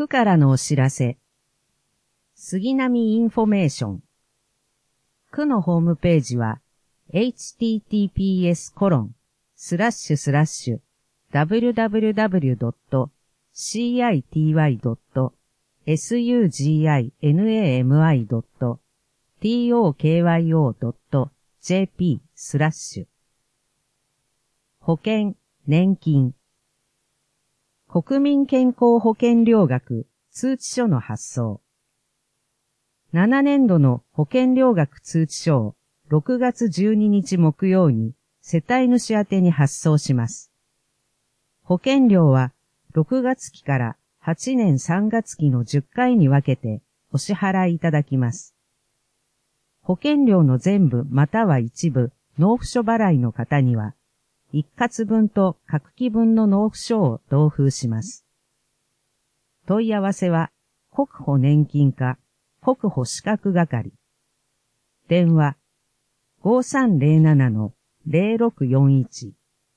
区からのお知らせ。杉並インフォメーション。区のホームページは https://www.city.tokyo.jp/ 保険、年金。国民健康保険料額通知書の発送。7年度の保険料額通知書を6月12日木曜に世帯主宛てに発送します。保険料は6月期から8年3月期の10回に分けてお支払いいただきます。保険料の全部または一部納付書払いの方には、一括分と各期分の納付書を同封します。問い合わせは、国保年金課、国保資格係。電話、5307-0641。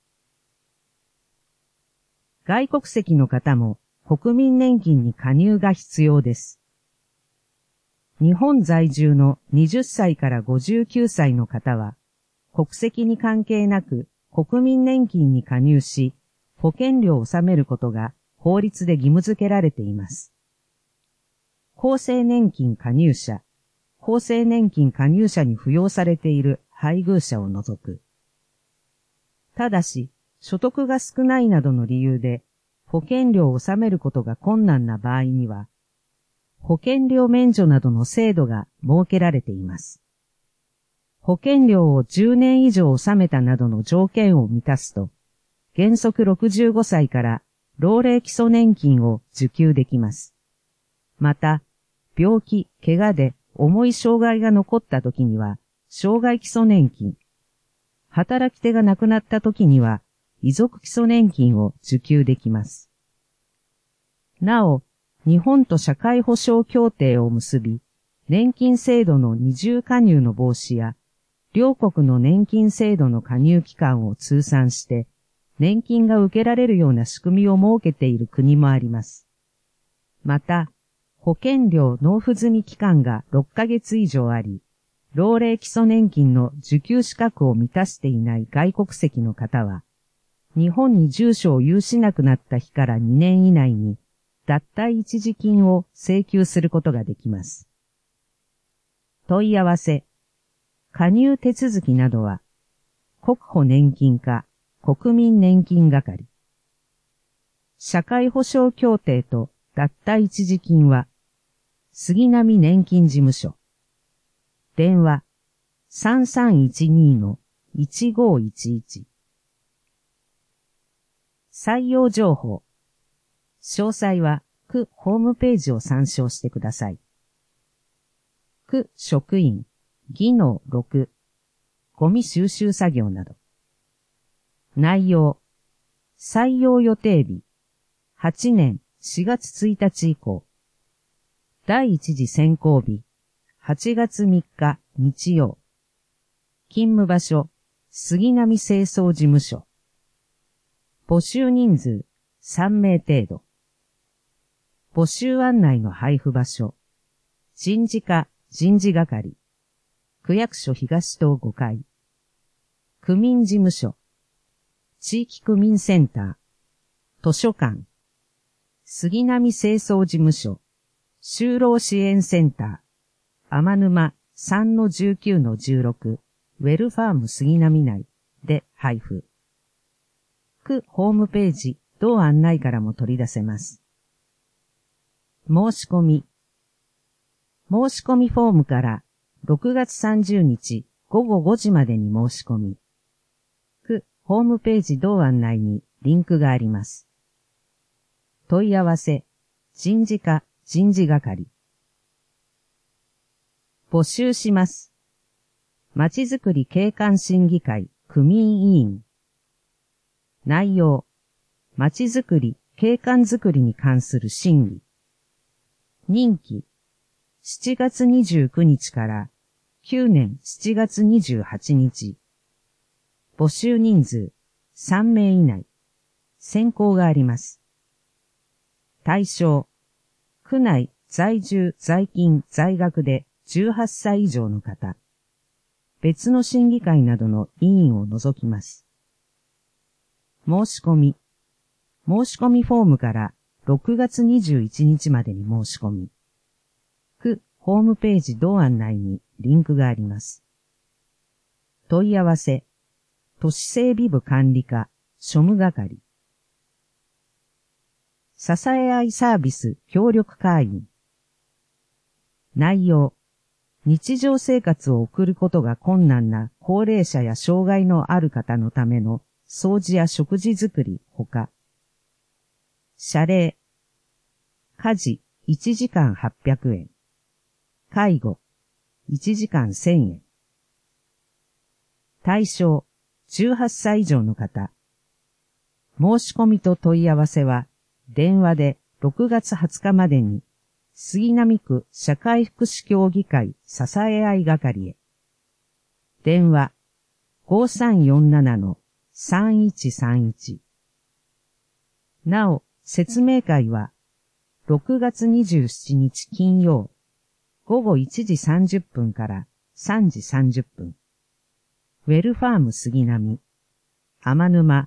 外国籍の方も国民年金に加入が必要です。日本在住の20歳から59歳の方は、国籍に関係なく、国民年金に加入し、保険料を納めることが法律で義務付けられています。厚生年金加入者、厚生年金加入者に扶養されている配偶者を除く。ただし、所得が少ないなどの理由で、保険料を納めることが困難な場合には、保険料免除などの制度が設けられています。保険料を10年以上納めたなどの条件を満たすと、原則65歳から老齢基礎年金を受給できます。また、病気、怪我で重い障害が残った時には、障害基礎年金、働き手が亡くなった時には、遺族基礎年金を受給できます。なお、日本と社会保障協定を結び、年金制度の二重加入の防止や、両国の年金制度の加入期間を通算して、年金が受けられるような仕組みを設けている国もあります。また、保険料納付済み期間が6ヶ月以上あり、老齢基礎年金の受給資格を満たしていない外国籍の方は、日本に住所を有しなくなった日から2年以内に、脱退一時金を請求することができます。問い合わせ、加入手続きなどは、国保年金課、国民年金係。社会保障協定と脱退一時金は、杉並年金事務所。電話、3312-1511。採用情報。詳細は、区ホームページを参照してください。区職員。技能6、ゴミ収集作業など。内容、採用予定日、8年4月1日以降。第一次選考日、8月3日日曜。勤務場所、杉並清掃事務所。募集人数、3名程度。募集案内の配布場所、人事課人事係。区役所東棟5階。区民事務所。地域区民センター。図書館。杉並清掃事務所。就労支援センター。天沼 3-19-16 ウェルファーム杉並内で配布。区ホームページ同案内からも取り出せます。申し込み。申し込みフォームから6月30日午後5時までに申し込み。区ホームページ同案内にリンクがあります。問い合わせ、人事課人事係。募集します。まちづくり景観審議会区民委員。内容、まちづくり景観づくりに関する審議。任期、7月29日から9年7月28日。募集人数3名以内。選考があります。対象、 区内在住在勤在学で18歳以上の方、別の審議会などの委員を除きます。申し込み。申し込みフォームから6月21日までに申し込み。区ホームページ同案内にリンクがあります。問い合わせ。都市整備部管理課、庶務係。支え合いサービス協力会員。内容。日常生活を送ることが困難な高齢者や障害のある方のための掃除や食事作りほか。謝礼。家事1時間800円。介護1時間1000円。対象18歳以上の方。申し込みと問い合わせは電話で6月20日までに杉並区社会福祉協議会支え合い係へ。電話 5347-3131。なお、説明会は6月27日金曜午後1時30分から3時30分。ウェルファーム杉並、天沼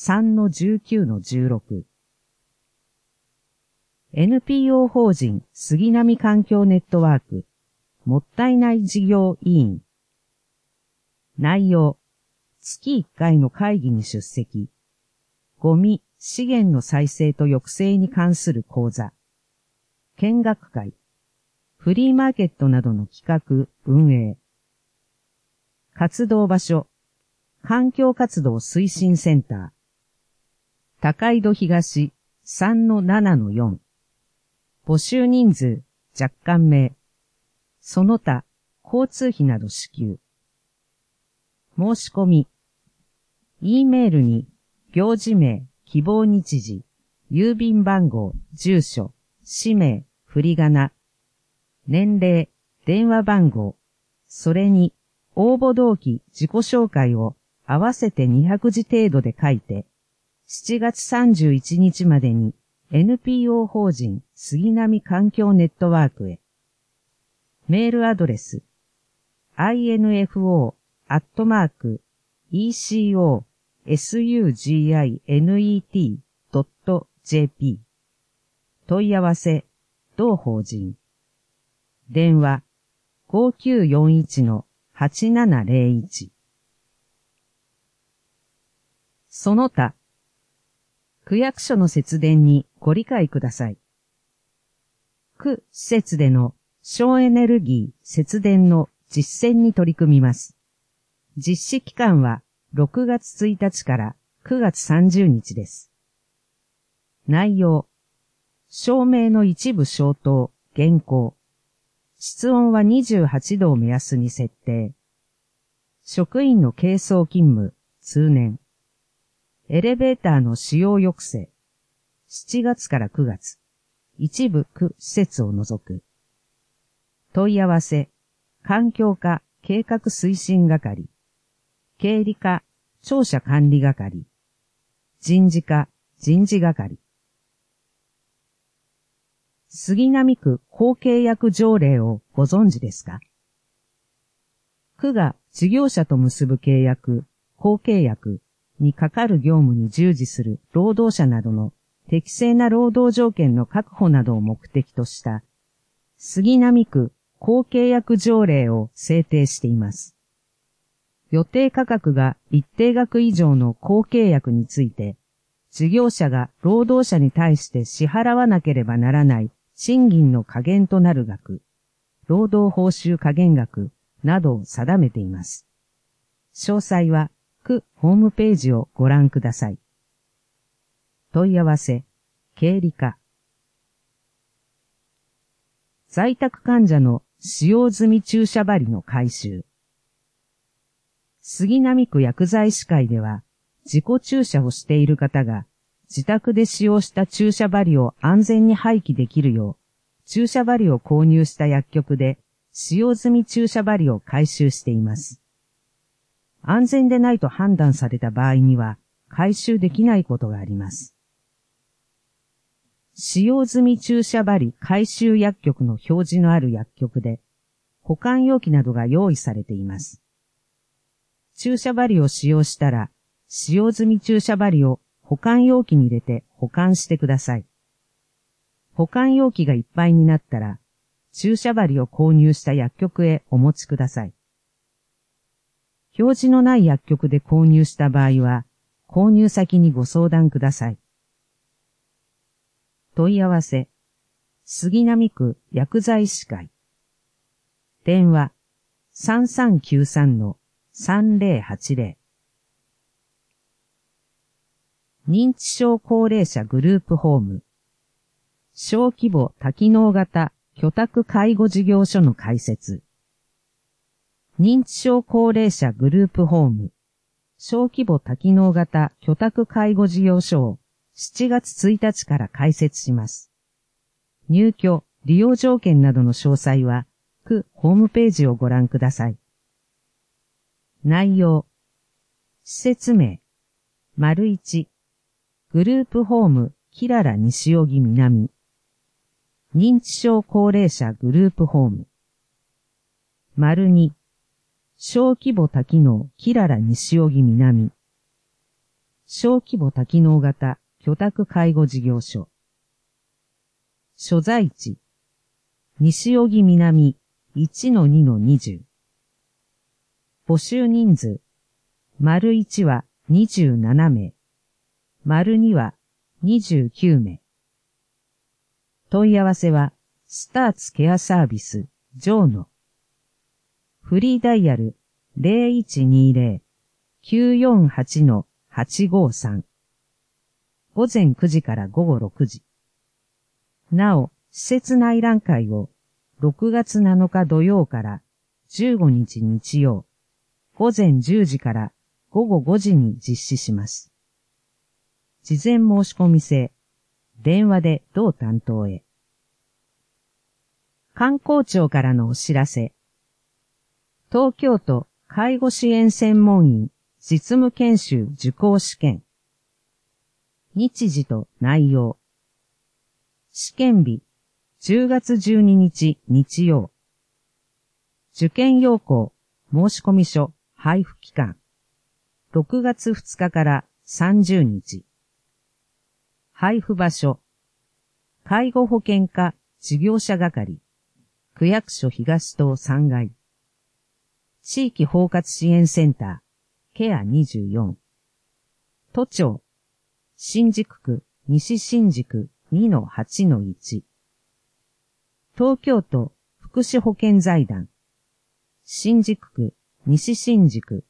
3-19-16。NPO 法人杉並環境ネットワーク、もったいない事業委員。内容、月1回の会議に出席。ゴミ、資源の再生と抑制に関する講座。見学会。フリーマーケットなどの企画、運営。活動場所。環境活動推進センター。高井戸東 3-7-4。募集人数、若干名。その他、交通費など支給。申し込み。E メールに、行事名、希望日時、郵便番号、住所、氏名、振り仮名、年齢、電話番号、それに、応募動機、自己紹介を合わせて200字程度で書いて、7月31日までに、NPO 法人杉並環境ネットワークへ。メールアドレス info@ecosuginet.jp 問い合わせ同法人電話 5941-8701 その他区役所の節電にご理解ください。区施設での省エネルギー節電の実践に取り組みます。実施期間は6月1日から9月30日です。内容、照明の一部消灯、減光。室温は28度を目安に設定。職員の軽装勤務、通年。エレベーターの使用抑制。7月から9月。一部区施設を除く。問い合わせ。環境課計画推進係。経理課庁舎管理係。人事課人事係。杉並区公契約条例をご存知ですか？区が事業者と結ぶ契約、公契約、にかかる業務に従事する労働者などの適正な労働条件の確保などを目的とした杉並区公契約条例を制定しています。予定価格が一定額以上の公契約について、事業者が労働者に対して支払わなければならない賃金の下限となる額、労働報酬下限額などを定めています。詳細は区ホームページをご覧ください。問い合わせ、経理課。在宅患者の使用済み注射針の回収。杉並区薬剤師会では、自己注射をしている方が、自宅で使用した注射針を安全に廃棄できるよう、注射針を購入した薬局で、使用済み注射針を回収しています。安全でないと判断された場合には、回収できないことがあります。 使用済み注射針回収薬局の表示のある薬局で、保管容器などが用意されています。注射針を使用したら、使用済み注射針を保管容器に入れて保管してください。保管容器がいっぱいになったら、注射針を購入した薬局へお持ちください。表示のない薬局で購入した場合は、購入先にご相談ください。問い合わせ、杉並区薬剤師会。電話、3393-3080。認知症高齢者グループホーム。小規模多機能型居宅介護事業所の開設。認知症高齢者グループホーム。小規模多機能型居宅介護事業所を7月1日から開設します。入居、利用条件などの詳細は、区ホームページをご覧ください。内容。施設名。1、グループホームキララ西荻南。認知症高齢者グループホーム。2、小規模多機能キララ西荻南。小規模多機能型居宅介護事業所。所在地。西荻南 1-2-20。募集人数。1は27名。2は29名。問い合わせは、スターツケアサービス、ジョーノ。フリーダイヤル 0120-948-853。午前9時から午後6時。なお、施設内覧会を6月7日土曜から15日日曜、午前10時から午後5時に実施します。事前申し込み制。電話で同担当へ。観光庁からのお知らせ。東京都介護支援専門員実務研修受講試験。日時と内容。試験日、10月12日日曜。受験要項、申込書、配布期間。6月2日から30日。配布場所。介護保険課事業者係。区役所東棟3階。地域包括支援センター、ケア24。都庁。新宿区、西新宿 2-8-1。東京都福祉保険財団。新宿区、西新宿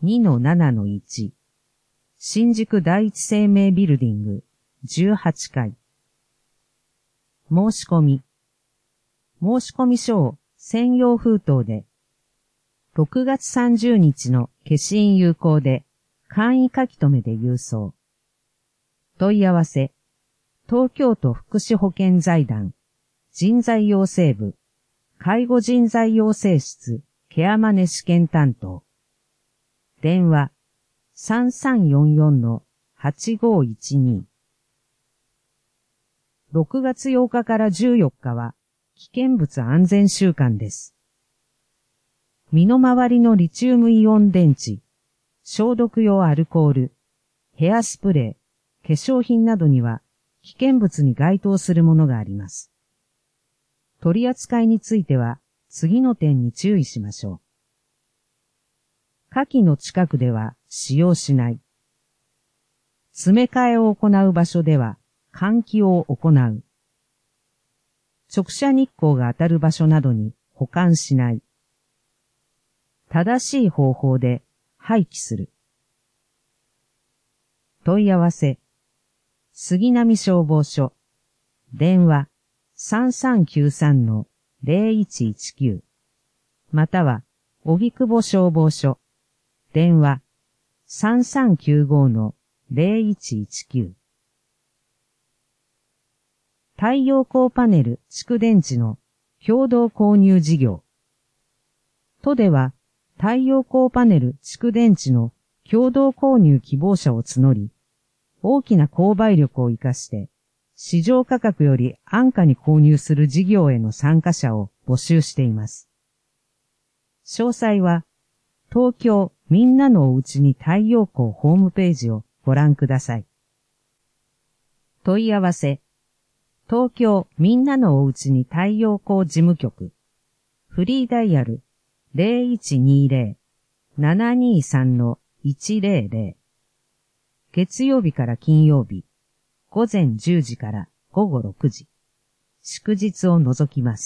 2-7-1。新宿第一生命ビルディング18階。申し込み。申込書を専用封筒で、6月30日の消印有効で、簡易書留で郵送。問い合わせ。東京都福祉保険財団、人材養成部、介護人材養成室、ケアマネ試験担当。電話、3344-8512。6月8日から14日は危険物安全週間です。身の回りのリチウムイオン電池、消毒用アルコール、ヘアスプレー、化粧品などには危険物に該当するものがあります。取り扱いについては次の点に注意しましょう。火器の近くでは使用しない。詰め替えを行う場所では換気を行う。直射日光が当たる場所などに保管しない。正しい方法で廃棄する。問い合わせ。杉並消防署。電話3393-0119。または、荻窪消防署。電話3395-0119。太陽光パネル蓄電池の共同購入事業。都では太陽光パネル蓄電池の共同購入希望者を募り、大きな購買力を生かして市場価格より安価に購入する事業への参加者を募集しています。詳細は、東京みんなのおうちに太陽光ホームページをご覧ください。問い合わせ、東京みんなのおうちに太陽光事務局、フリーダイヤル 0120-723-100、月曜日から金曜日、午前10時から午後6時、祝日を除きます。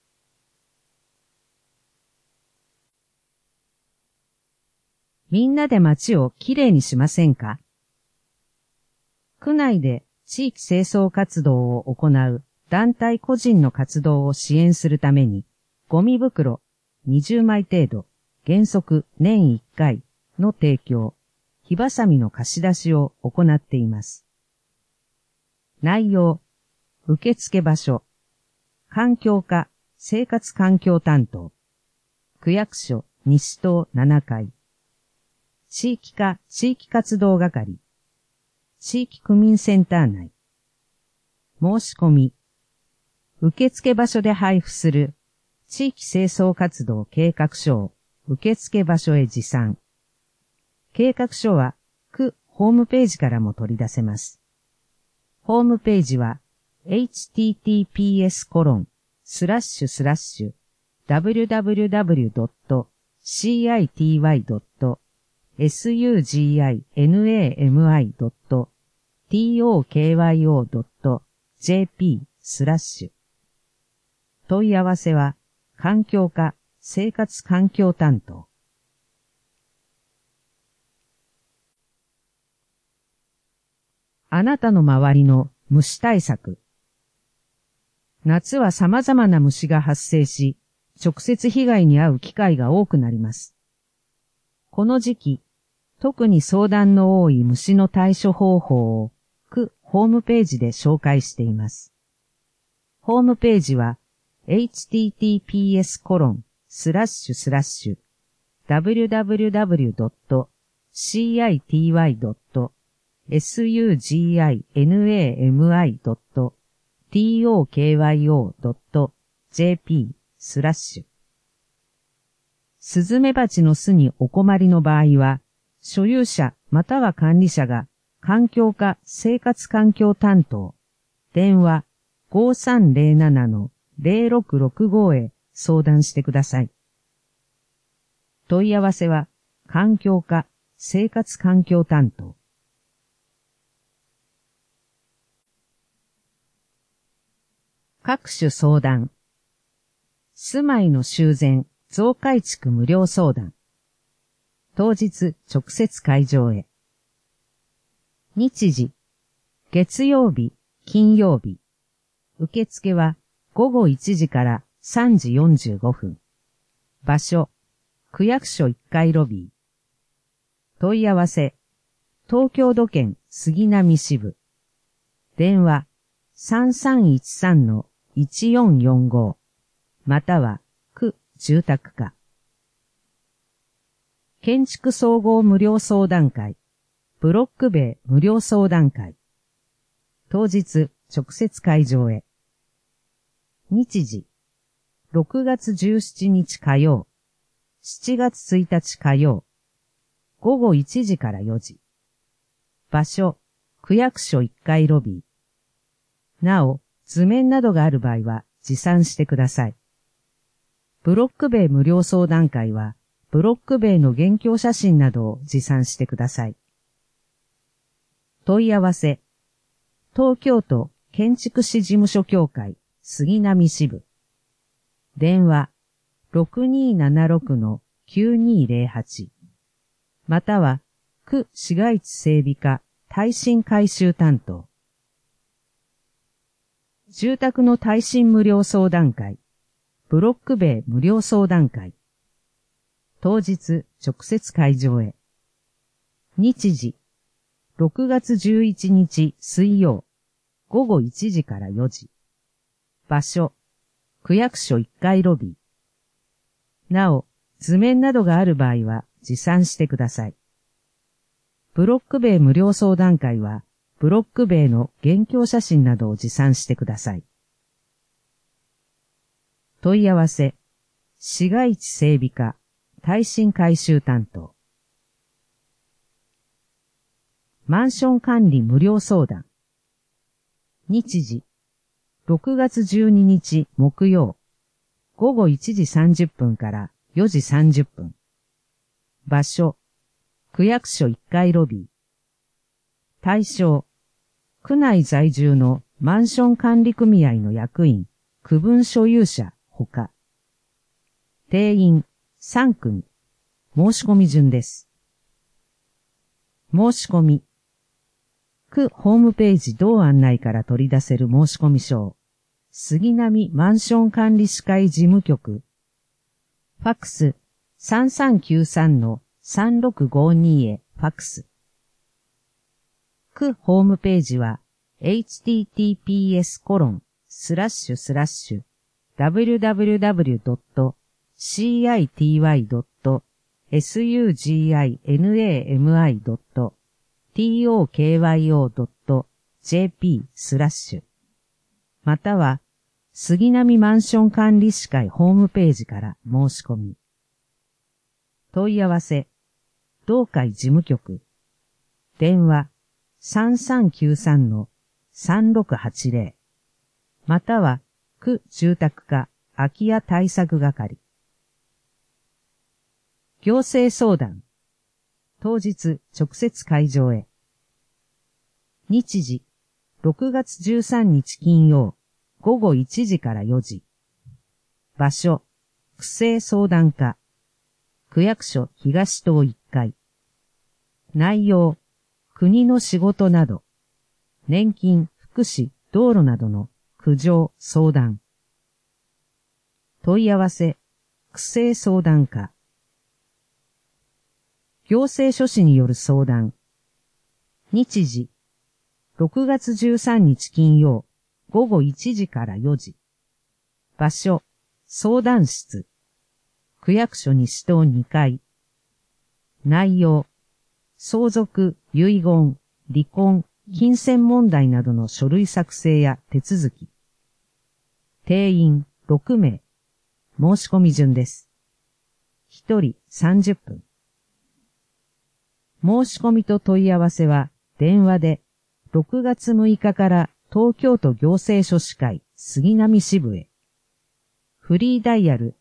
みんなで街をきれいにしませんか？区内で地域清掃活動を行う団体個人の活動を支援するために、ゴミ袋20枚程度、原則年1回の提供、火ばさみの貸し出しを行っています。内容、受付場所、環境課生活環境担当、区役所西棟7階、地域課地域活動係、地域区民センター内。申し込み。受付場所で配布する地域清掃活動計画書を受付場所へ持参。計画書は区ホームページからも取り出せます。ホームページは https://www.city.sugimi.tokyo.jp/ 問い合わせは環境課生活環境担当。あなたの周りの虫対策。夏は様々な虫が発生し、直接被害に遭う機会が多くなります。この時期、特に相談の多い虫の対処方法を区ホームページで紹介しています。ホームページは https://www.city.sugimi.tokyo.jp/ スズメバチの巣にお困りの場合は、所有者または管理者が環境課生活環境担当、電話 5307-0665 へ相談してください。問い合わせは環境課生活環境担当。各種相談。住まいの修繕、増改築無料相談。当日直接会場へ。日時、月曜日、金曜日。受付は午後1時から3時45分。場所、区役所1階ロビー。問い合わせ、東京土建杉並支部。電話、3313-1445。または、区住宅課。建築総合無料相談会。ブロック塀無料相談会。当日直接会場へ。日時、6月17日火曜、7月1日火曜、午後1時から4時。場所、区役所1階ロビー。なお、図面などがある場合は持参してください。ブロック塀無料相談会は、ブロック塀の現況写真などを持参してください。問い合わせ、東京都建築士事務所協会杉並支部。電話、6276-9208。または、区市街地整備課耐震改修担当。住宅の耐震無料相談会。ブロック塀無料相談会。当日直接会場へ。日時、6月11日水曜、午後1時から4時。場所、区役所1階ロビー。なお、図面などがある場合は持参してください。ブロック塀無料相談会は、 ブロック塀の現況写真などを持参してください。問い合わせ、市街地整備課、耐震改修担当。マンション管理無料相談。日時、6月12日木曜、午後1時30分から4時30分。場所、区役所1階ロビー。対象、区内在住のマンション管理組合の役員、区分所有者ほか。定員3組。申し込み順です。申し込み。区ホームページ同案内から取り出せる申し込み書を、杉並マンション管理士会事務局。ファックス3393-3652へファックス。区ホームページは https://www.cityway.tokyo.jp/ または杉並マンション管理士会ホームページから申し込み。問い合わせ、同会事務局。電話3393-3680。または、区住宅課空き家対策係。行政相談。当日直接会場へ。日時、6月13日金曜、午後1時から4時。場所、区政相談課。区役所東棟1階。内容、国の仕事など、年金、福祉、道路などの苦情、相談。問い合わせ、区政相談課。行政書士による相談。日時、6月13日金曜、午後1時から4時。場所、相談室。区役所西棟2階。内容、相続、遺言、離婚、金銭問題などの書類作成や手続き。定員6名。申し込み順です。1人30分。申し込みと問い合わせは電話で6月6日から東京都行政書士会杉並支部へ。フリーダイヤル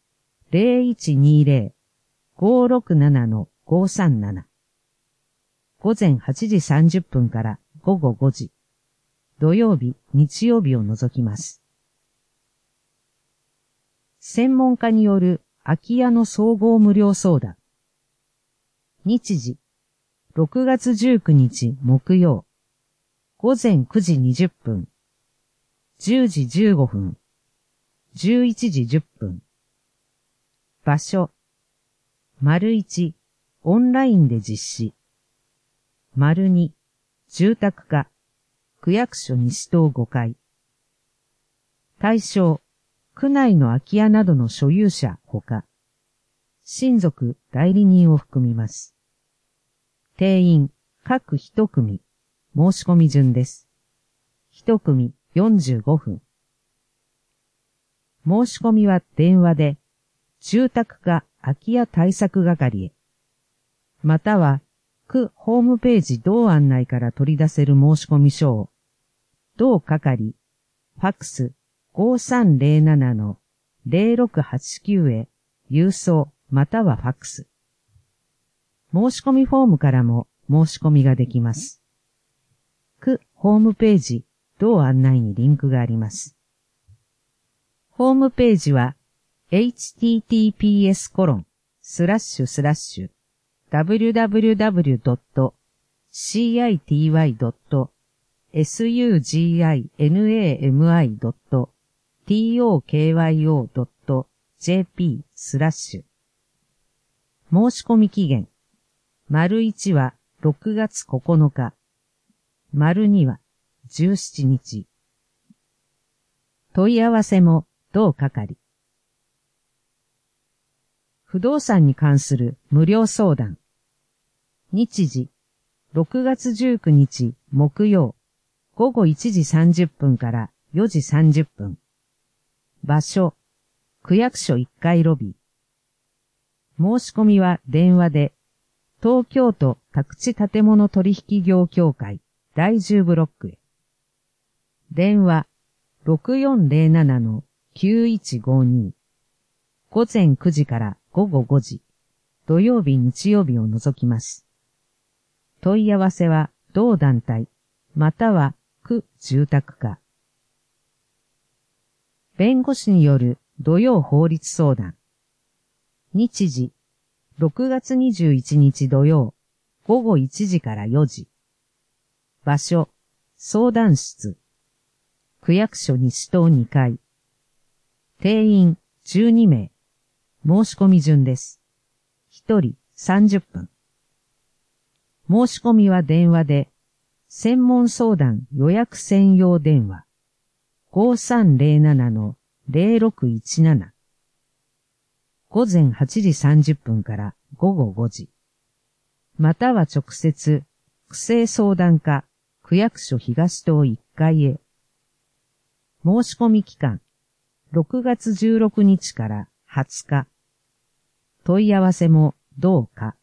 0120-567-537。午前8時30分から午後5時。土曜日、日曜日を除きます。専門家による空き家の総合無料相談。日時、6月19日木曜。午前9時20分。10時15分。11時10分。場所。1、オンラインで実施。2、住宅課。区役所西棟5階。対象、区内の空き家などの所有者ほか、親族代理人を含みます。定員、各1組、申し込み順です。1組45分。申し込みは電話で、住宅課空き家対策係へ、または、区ホームページ同案内から取り出せる申し込み書を、同係、ファックス5307-0689へ郵送またはファックス。申し込みフォームからも申し込みができます。区ホームページ同案内にリンクがあります。ホームページは https://www.cityway.tokyo.jp/ 申し込み期限。1は6月9日。2は17日。問い合わせも同係。不動産に関する無料相談。日時、6月19日木曜午後1時30分から4時30分。場所、区役所1階ロビー。申し込みは電話で、東京都宅地建物取引業協会第10ブロックへ。電話 6407-9152。午前9時から午後5時。土曜日日曜日を除きます。問い合わせは同団体、または区住宅課。弁護士による土曜法律相談。日時、6月21日土曜、午後1時から4時。場所、相談室。区役所西棟2階。定員12名。申し込み順です。1人30分。申し込みは電話で、専門相談予約専用電話。5307-0617。午前8時30分から午後5時。または直接、区政相談課、区役所東棟1階へ。申し込み期間、6月16日から20日。問い合わせも同課。